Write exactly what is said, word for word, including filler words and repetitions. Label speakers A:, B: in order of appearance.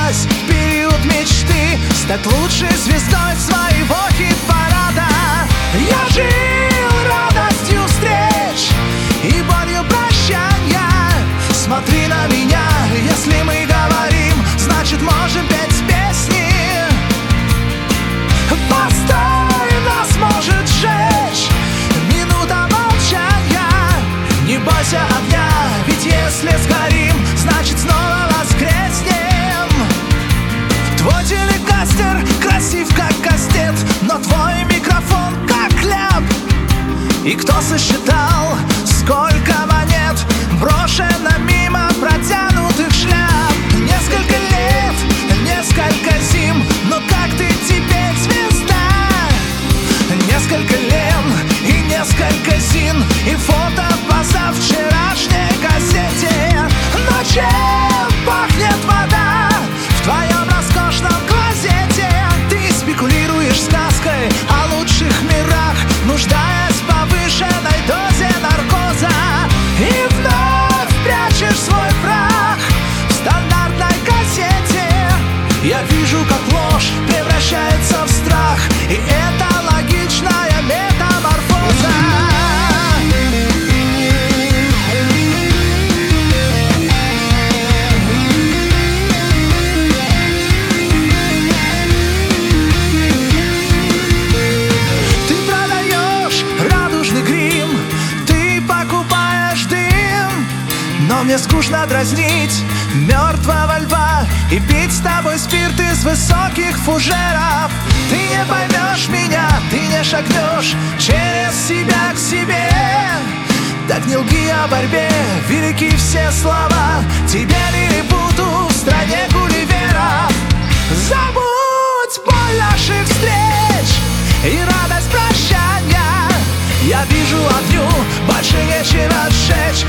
A: влюблялась в период мечты стать лучшей звездой своего хит-парада. Я жил радостью встреч и болью прощания. Смотри на меня, если мы говорим, значит можем петь песни. Постой, нас может сжечь минута молчания. Не бойся огня, ведь если сгорим, значит снова воскреснем. Твой телекастер красив как кастет, но твой микрофон как хлеб. И кто сосчитал, сколько монет брошено мимо протянутых шляп? Несколько лет, несколько зим, но как ты теперь звезда? Несколько лен и несколько зин, и фото в позавчерашней газете. Но чем пахнет вода в твоем роскошном клозете? Ты спекулируешь сказкой о лучших мирах, нуждаясь в повышенной дозе наркоза. И вновь прячешь свой прах в стандартной кассете. Я вижу, как ложь превращается в страх, и это логичная метаморфоза. Ты продаешь радужный грим, ты покупаешь дым, но мне скучно дразнить мертвого льва и пить с тобой спирт из высоких фужеров. Ты не поймешь меня, ты не шагнешь через себя к себе. Так не лги о борьбе, велики все слова. Тебе лилипуту в стране гулливеров. Забудь боль наших встреч и радость прощания. Я вижу огню, больше нечего сжечь.